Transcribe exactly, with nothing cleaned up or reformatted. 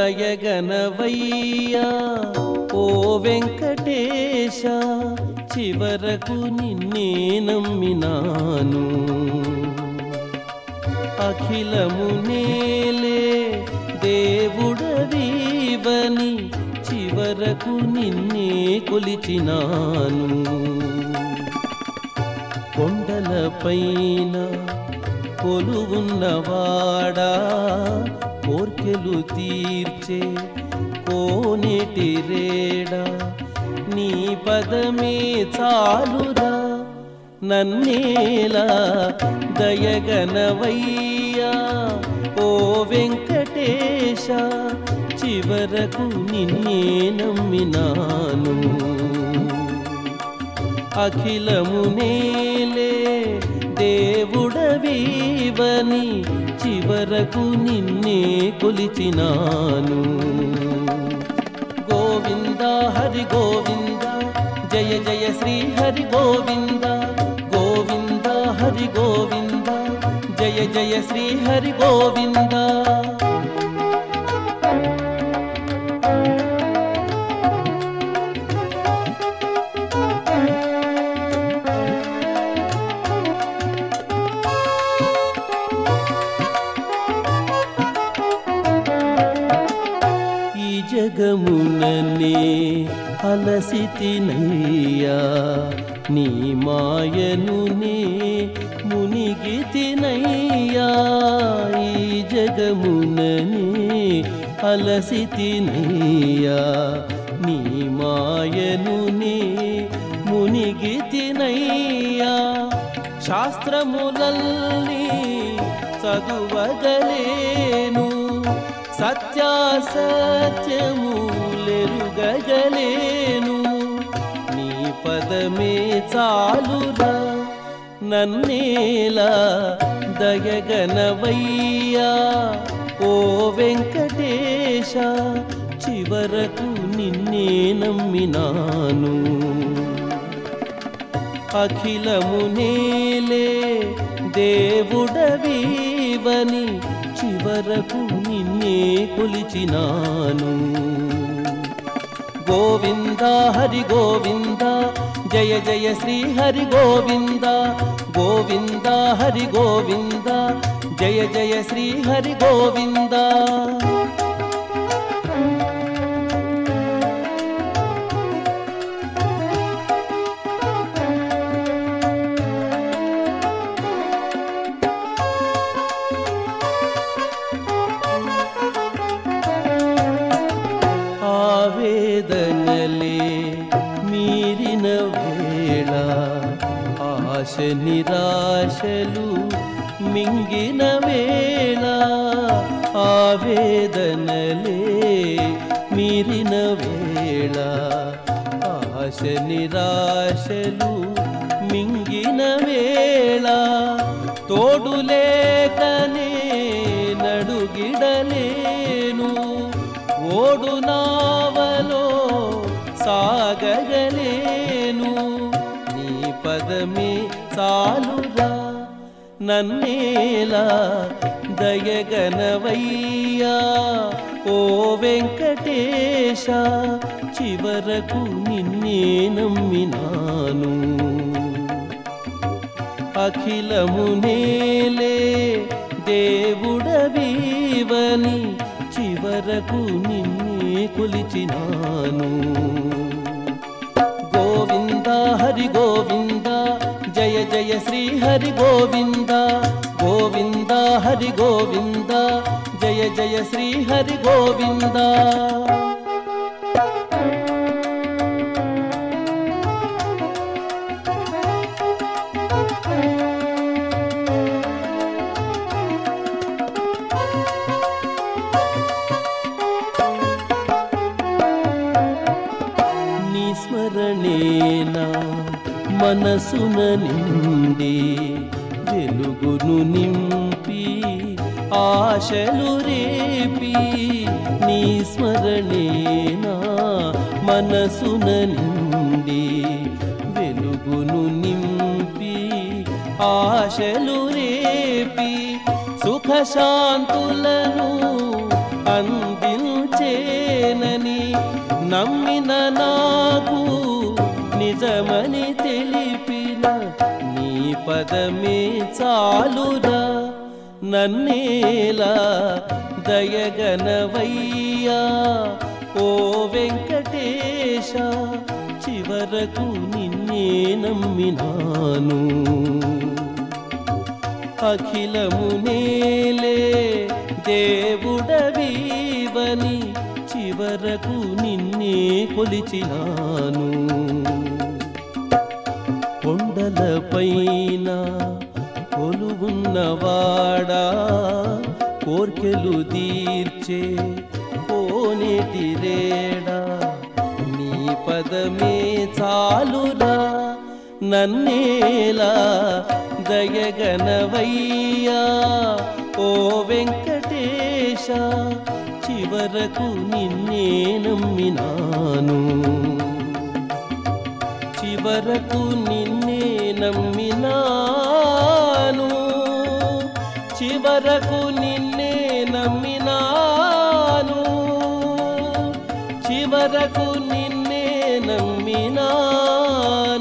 దయగనవయ్యా ఓ వెంకటేశ, చివరకు నిన్నే నమ్మినాను. అఖిలము నేలే దేవుడవీవని చివరకు నిన్నే కొలిచినాను. కొండలపైన కొలువున్నవాడా, కోర్కెలు తీర్చే కోనేటి రేడా, నీ పదమే చాలురా నన్నేలా దయగనవయ్యా ఓ వెంకటేశ, చివరకు నిన్నే నమ్మినాను. అఖిలము నేలే దేవుడవీవని చివరకు నిన్నే కొలిచినాను. గోవింద హరి గోవింద, జయ జయ శ్రీ హరి గోవింద. గోవింద హరి గోవింద, జయ జయ శ్రీ హరి గోవింద. జగముననే అలసితినయ్యా, నీ మాయనునే మునిగితినయ్యా. ఈ జగముననే అలసితినయ్యా, నీ మాయనునే మునిగితినయ్యా. శాస్త్రములల్ని చదువగలేను, సత్యాసత్యములెరుగగలేను. నీ పదమే చాలురా నన్నేలా దయగనవయ్యా ఓ వెంకటేశ, చివరకు నిన్నే నమ్మినాను. అఖిలము నేలే దేవుడవీవని చివరకు నిన్నే కొలిచినాను. గోవింద హరి గోవింద, జయ జయ శ్రీ హరి గోవింద. గోవింద హరి గోవింద, జయ జయ శ్రీ హరి గోవింద. ఆవేదనలే మీరిన వేళ, ఆశ నిరాశలు మింగిన వేళ. ఆవేదనలే మీరిన వేళ, ఆశ నిరాశలు మింగిన వేళ. తోడులేకనే నడుగిడలేను, ఓడు నావలో సాగగలేను. నీ పదమే చాలురా నన్నేలా దయగనవయ్యా ఓ వెంకటేశ, చివరకు నిన్నే నమ్మినాను. అఖిలము నేలే దేవుడవీవని చివరకు నిన్నే కొలిచినాను. గోవింద హరి గోవింద, జయ జయ శ్రీ హరి గోవింద. గోవింద హరి గోవింద, జయ జయ శ్రీ హరి గోవింద. స్మరణేనా మనసున నిండి, వెలుగును నింపి ఆశలు రేపి. నీ స్మరణేనా మనసున నిండి, వెలుగును నింపి ఆశలు రేపి. సుఖశాంతులను అందించే నమ్మిన నాకు నిజమని తెలిపిన నీ పదమే చాలురా నన్నేలా దయగనవయ్యా ఓ వెంకటేశ చివరకు నిన్నే నమ్మినాను అఖిలము నేలే దేవుడవీవని చివరకు నిన్నే కొలిచినాను కొండలపైన కొలువున్నవాడా కోర్కెలు తీర్చే కోనేటి రేడా నీ పదమే చాలురా నన్నేలా దయగనవయ్యా ఓ వెంకటేశ చివరకు నిన్నే నమ్మినాను చివరకు నిన్నే నమ్మినాను చివరకు నిన్నే నమ్మినాను చివరకు నిన్నే నమ్మినాను